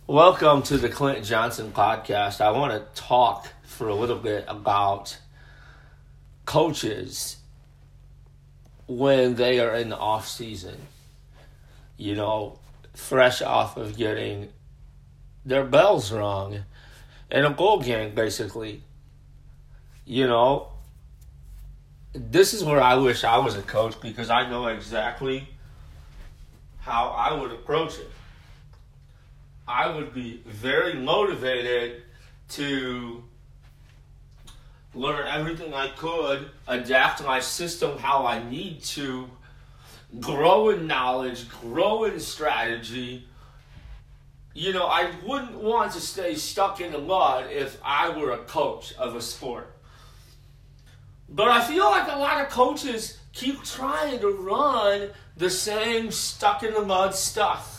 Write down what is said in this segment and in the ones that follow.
Welcome to the Clint Johnson podcast. I want to talk for a little bit about coaches when they are in the off season. You know, fresh off of getting their bells rung in a bowl game, basically. You know, this is where I wish I was a coach because I know exactly how I would approach it. I would be very motivated to learn everything I could, adapt my system how I need to, grow in knowledge, grow in strategy. You know, I wouldn't want to stay stuck in the mud if I were a coach of a sport. But I feel like a lot of coaches keep trying to run the same stuck in the mud stuff.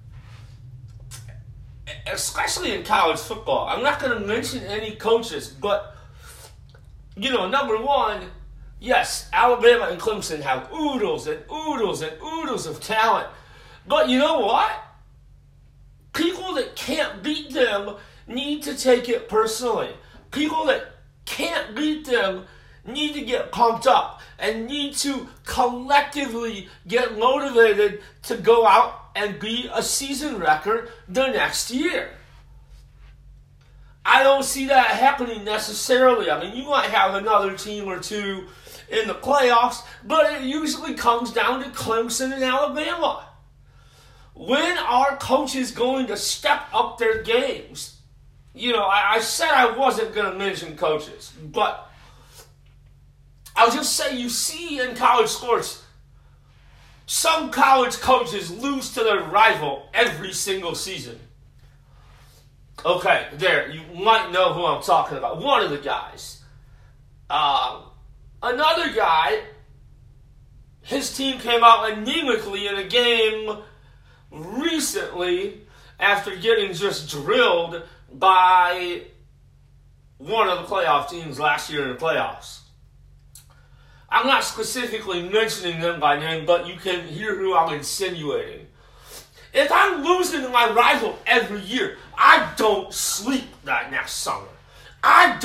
Especially in college football. I'm not going to mention any coaches, but, you know, number one, yes, Alabama and Clemson have oodles and oodles and oodles of talent. But you know what? People that can't beat them need to take it personally. People that can't beat them need to get pumped up and need to collectively get motivated to go out and be a season wrecker the next year. I don't see that happening necessarily. I mean, you might have another team or two in the playoffs, but it usually comes down to Clemson and Alabama. When are coaches going to step up their games? You know, I said I wasn't going to mention coaches, but I'll just say you see in college sports, some college coaches lose to their rival every single season. Okay, there, you might know who I'm talking about. One of the guys. Another guy, his team came out anemically in a game recently after getting just drilled by one of the playoff teams last year in the playoffs. I'm not specifically mentioning them by name, but you can hear who I'm insinuating. If I'm losing to my rival every year, I don't sleep that next summer. I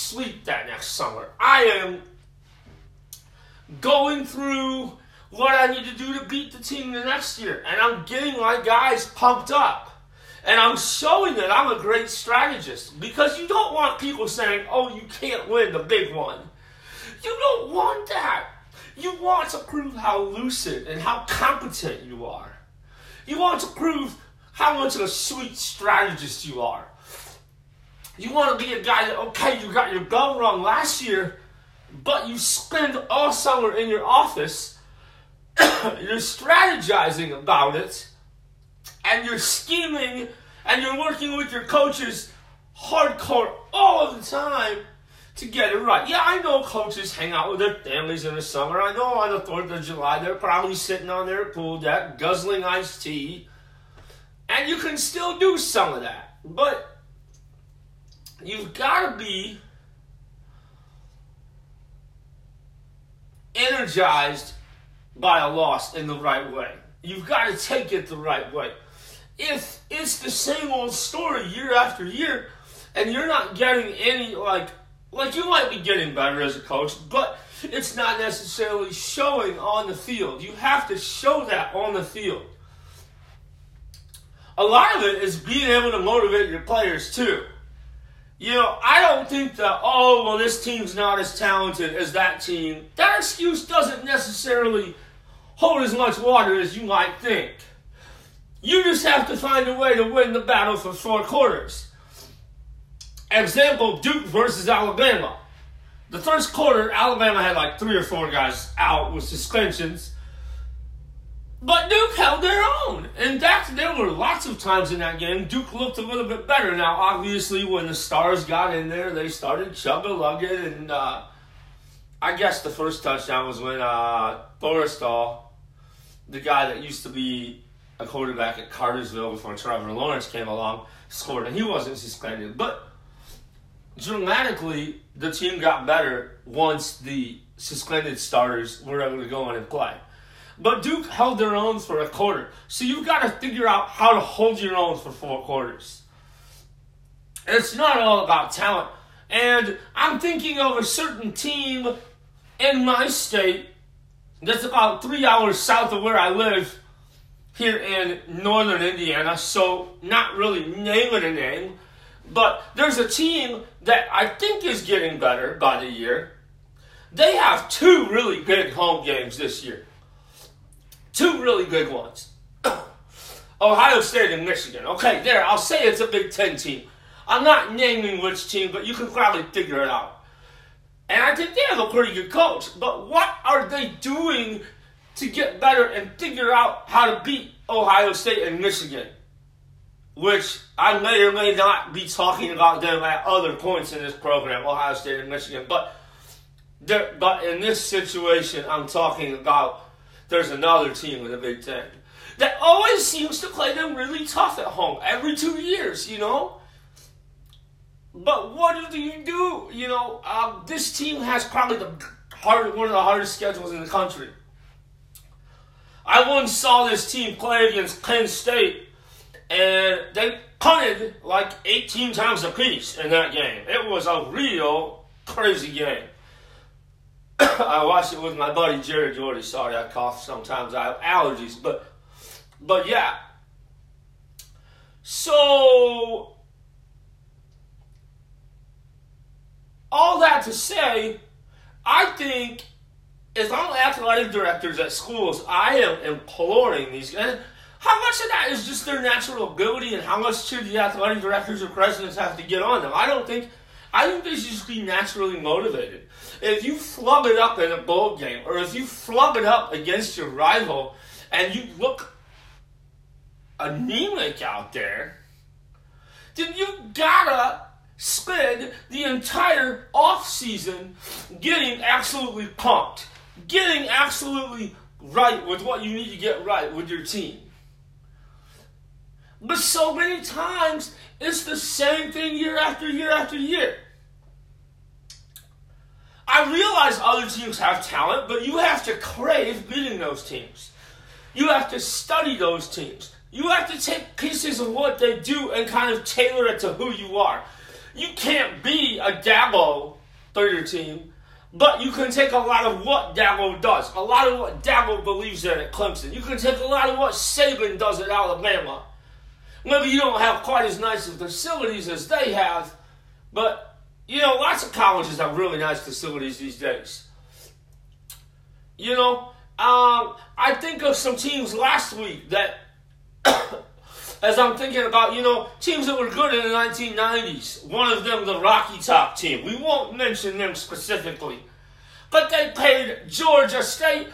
am going through what I need to do to beat the team the next year. And I'm getting my guys pumped up. And I'm showing that I'm a great strategist. Because you don't want people saying, oh, you can't win the big one. You don't want that. You want to prove how lucid and how competent you are. You want to prove how much of a sweet strategist you are. You want to be a guy that, okay, you got your bell rung last year, but you spend all summer in your office, you're strategizing about it, and you're scheming, and you're working with your coaches hardcore all of the time to get it right. Yeah, I know coaches hang out with their families in the summer. I know on the 4th of July they're probably sitting on their pool deck, guzzling iced tea. And you can still do some of that. But you've got to be energized by a loss in the right way. You've got to take it the right way. If it's the same old story year after year, and you're not getting any, like you might be getting better as a coach, but it's not necessarily showing on the field. You have to show that on the field. A lot of it is being able to motivate your players too. You know, I don't think that, oh, well, this team's not as talented as that team. That excuse doesn't necessarily hold as much water as you might think. You just have to find a way to win the battle for 4 quarters. Example, Duke versus Alabama. The first quarter, Alabama had like 3 or 4 guys out with suspensions. But Duke held their own. In fact, there were lots of times in that game Duke looked a little bit better. Now, obviously, when the stars got in there, they started chug-a-lugging. And I guess the first touchdown was when Forrestal, the guy that used to be a quarterback at Cartersville before Trevor Lawrence came along, scored. And he wasn't suspended. But dramatically, the team got better once the suspended starters were able to go in and play. But Duke held their own for a quarter. So you've got to figure out how to hold your own for 4 quarters. It's not all about talent. And I'm thinking of a certain team in my state that's about 3 hours south of where I live here in northern Indiana. So not really naming a name. But there's a team that I think is getting better by the year. They have 2 really big home games this year. 2 really good ones. Ohio State and Michigan. Okay, there, I'll say it's a Big Ten team. I'm not naming which team, but you can probably figure it out. And I think they have a pretty good coach. But what are they doing to get better and figure out how to beat Ohio State and Michigan? Which I may or may not be talking about them at other points in this program, Ohio State and Michigan. But in this situation, I'm talking about there's another team in the Big Ten that always seems to play them really tough at home every 2 years, you know. But what do you do? You know, this team has probably one of the hardest schedules in the country. I once saw this team play against Penn State, and they punted like 18 times apiece in that game. It was a real crazy game. I watched it with my buddy Jerry Jordy. Sorry, I cough sometimes. I have allergies, but yeah. So all that to say, I think as I'm athletic directors at schools, I am imploring these guys. How much of that is just their natural ability, and how much should the athletic directors or presidents have to get on them? I think they should just be naturally motivated. If you flub it up in a bowl game, or if you flub it up against your rival, and you look anemic out there, then you gotta spend the entire off-season getting absolutely pumped, getting absolutely right with what you need to get right with your team. But so many times, it's the same thing year after year after year. I realize other teams have talent, but you have to crave beating those teams. You have to study those teams. You have to take pieces of what they do and kind of tailor it to who you are. You can't be a Dabo for your team, but you can take a lot of what Dabo does, a lot of what Dabo believes in at Clemson. You can take a lot of what Saban does at Alabama. Maybe you don't have quite as nice of facilities as they have, but, you know, lots of colleges have really nice facilities these days. You know, I think of some teams last week that, as I'm thinking about, you know, teams that were good in the 1990s. One of them, the Rocky Top team. We won't mention them specifically. But they paid Georgia State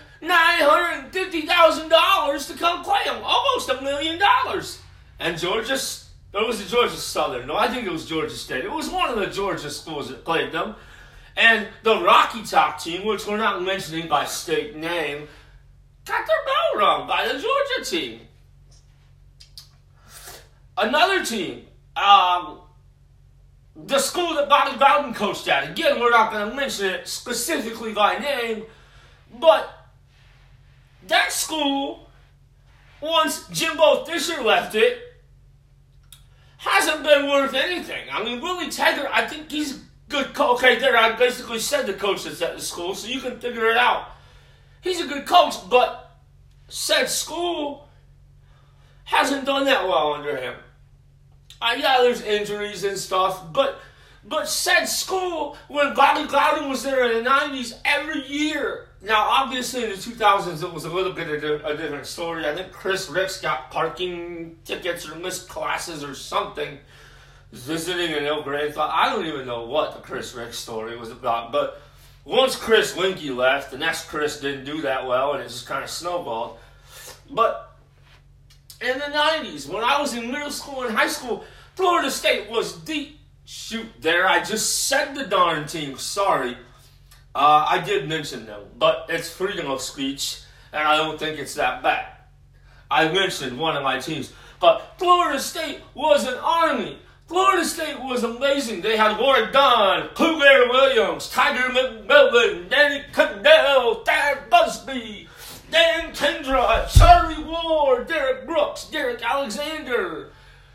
$950,000 to come play them. Almost $1 million. And it was the Georgia Southern. No, I think it was Georgia State. It was one of the Georgia schools that played them. And the Rocky Top team, which we're not mentioning by state name, got their bell rung by the Georgia team. Another team, the school that Bobby Bowden coached at. Again, we're not going to mention it specifically by name, but that school, once Jimbo Fisher left it, hasn't been worth anything. I mean, Willie Taggart, I think he's a good coach. Okay, there, I basically said the coach that's at the school, so you can figure it out. He's a good coach, but said school hasn't done that well under him. Yeah, there's injuries and stuff, but said school, when Bobby Bowden was there in the 90s, every year. Now, obviously, in the 2000s, it was a little bit of a different story. I think Chris Ricks got parking tickets or missed classes or something, visiting an ill grandfather. I don't even know what the Chris Ricks story was about, but once Chris Linky left, the next Chris didn't do that well, and it just kind of snowballed. But in the 90s, when I was in middle school and high school, Florida State was I just said the darn team, sorry. I did mention them, but it's freedom of speech, and I don't think it's that bad. I mentioned one of my teams, but Florida State was an army. Florida State was amazing. They had Ward Dunn, Pooh Bear Williams, Tiger McMillan, Danny Candell, Thad Busby. Dan Kendra, Charlie Ward, Derek Brooks, Derek Alexander.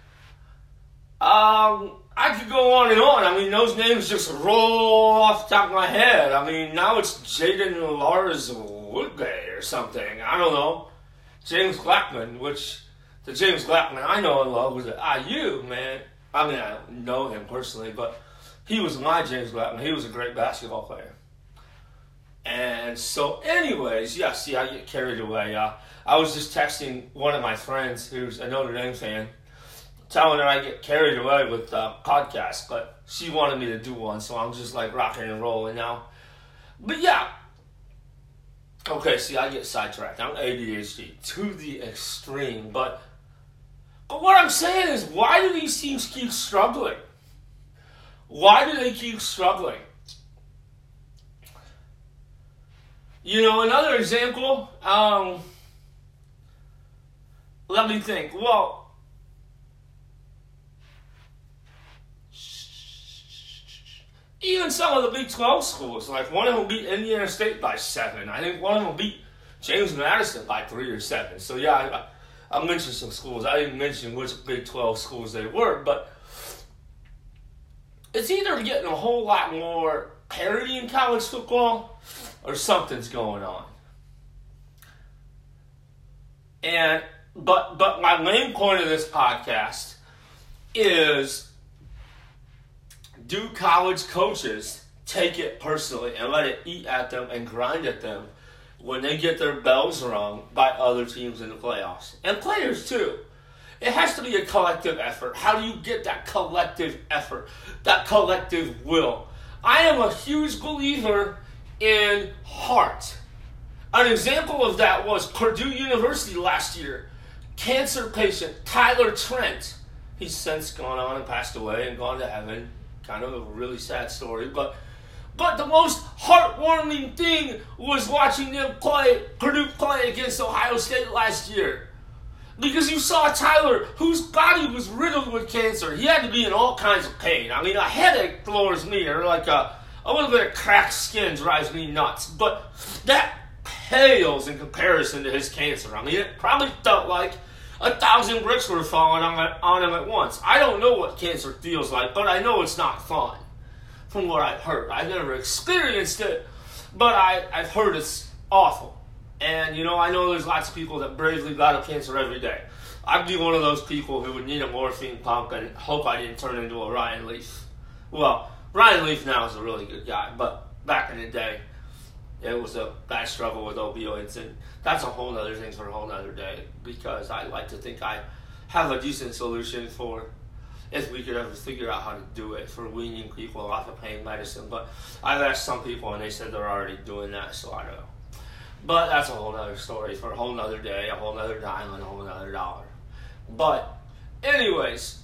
I could go on and on. I mean, those names just roll off the top of my head. I mean, now it's Jaden Lars Woodgate or something. I don't know. James Blackman, which the James Blackman I know and love was at IU, man. I mean, I don't know him personally, but he was my James Blackman. He was a great basketball player. And so, anyways, yeah, see, I get carried away. I was just texting one of my friends who's a Notre Dame fan, telling her I get carried away with podcasts, but she wanted me to do one, so I'm just like rocking and rolling now. But yeah, okay, see, I get sidetracked. I'm ADHD to the extreme, but what I'm saying is, why do these teams keep struggling? Why do they keep struggling? You know, another example, let me think. Well, even some of the Big 12 schools, like one of them beat Indiana State by 7. I think one of them beat James Madison by 3 or 7. So yeah, I mentioned some schools. I didn't mention which Big 12 schools they were, but it's either getting a whole lot more parity in college football or something's going on. And but my main point of this podcast is, do college coaches take it personally and let it eat at them and grind at them when they get their bells rung by other teams in the playoffs? And players too. It has to be a collective effort. How do you get that collective effort, that collective will? I am a huge believer in heart. An example of that was Purdue University last year. Cancer patient Tyler Trent. He's since gone on and passed away and gone to heaven. Kind of a really sad story, but the most heartwarming thing was watching them Purdue play against Ohio State last year. Because you saw Tyler, whose body was riddled with cancer. He had to be in all kinds of pain. I mean, a headache floors me, or like a little bit of cracked skin drives me nuts. But that pales in comparison to his cancer. I mean, it probably felt like 1,000 bricks were falling on him at once. I don't know what cancer feels like, but I know it's not fun, from what I've heard. I've never experienced it, but I've heard it's awful. And, you know, I know there's lots of people that bravely battle cancer every day. I'd be one of those people who would need a morphine pump and hope I didn't turn into a Ryan Leaf. Well, Ryan Leaf now is a really good guy, but back in the day, it was a bad struggle with opioids, and that's a whole other thing for a whole other day, because I like to think I have a decent solution for, if we could ever figure out how to do it, for weaning people off of pain medicine. But I've asked some people, and they said they're already doing that, so I don't know. But that's a whole other story for a whole other day, a whole other dime, and a whole other dollar. But, anyways,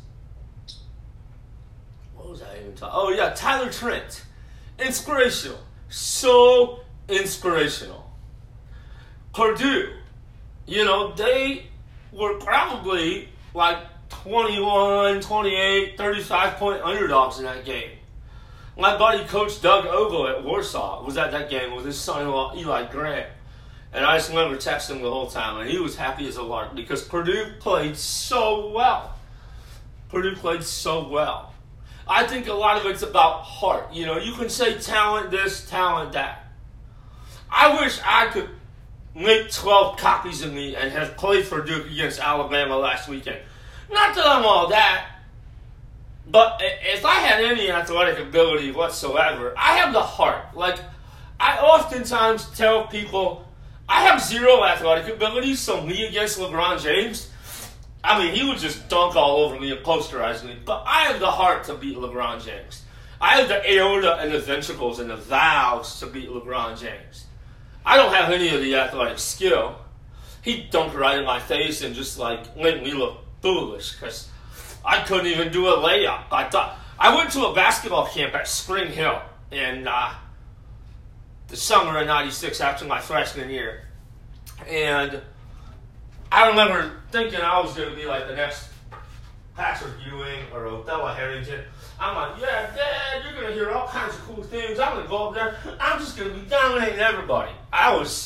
what was I even talking? Oh yeah, Tyler Trent. Inspirational. So inspirational. Purdue, you know, they were probably like 21, 28, 35-point underdogs in that game. My buddy, Coach Doug Ogle at Warsaw, was at that game with his son-in-law, Eli Grant. And I just remember texting him the whole time, and he was happy as a lark because Purdue played so well. Purdue played so well. I think a lot of it's about heart. You know, you can say talent this, talent that. I wish I could make 12 copies of me and have played for Duke against Alabama last weekend. Not that I'm all that, but if I had any athletic ability whatsoever, I have the heart. Like, I oftentimes tell people, I have zero athletic ability, so me against LeBron James, I mean, he would just dunk all over me and posterize me, but I have the heart to beat LeBron James. I have the aorta and the ventricles and the valves to beat LeBron James. I don't have any of the athletic skill. He'd dunk right in my face and just, like, make me look foolish, because I couldn't even do a layup. I went to a basketball camp at Spring Hill in the summer of '96 after my freshman year. And I remember thinking I was going to be like the next Patrick Ewing or Othello Harrington. I'm like, yeah, Dad, you're going to hear all kinds of cool things. I'm going to go up there. I'm just going to be dominating everybody. I was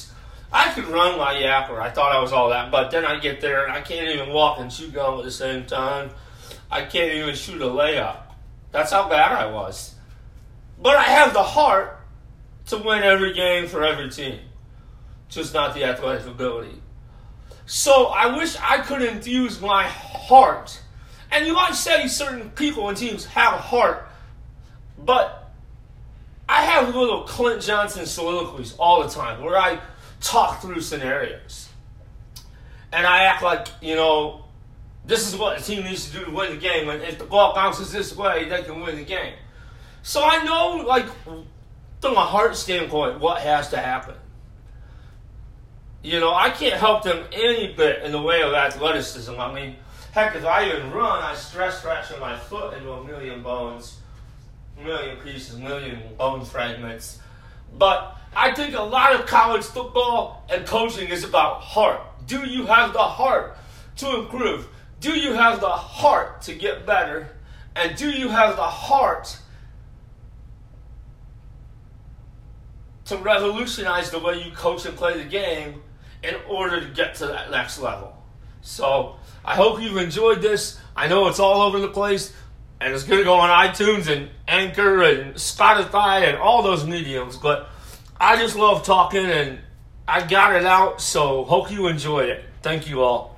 I could run like Yapper. I thought I was all that, but then I get there and I can't even walk and shoot gum at the same time. I can't even shoot a layup. That's how bad I was. But I have the heart to win every game for every team, just not the athletic ability. So I wish I could infuse my heart. And you might say certain people and teams have a heart, but I have little Clint Johnson soliloquies all the time where I talk through scenarios. And I act like, this is what the team needs to do to win the game. And if the ball bounces this way, they can win the game. So I know, from a heart standpoint, what has to happen. I can't help them any bit in the way of athleticism. I mean, heck, if I even run, I stress fracture my foot into a million bones, a million pieces, a million bone fragments. But I think a lot of college football and coaching is about heart. Do you have the heart to improve? Do you have the heart to get better? And do you have the heart to revolutionize the way you coach and play the game in order to get to that next level? So I hope you've enjoyed this. I know it's all over the place, and it's going to go on iTunes and Anchor and Spotify and all those mediums, but I just love talking, and I got it out, so hope you enjoyed it. Thank you all.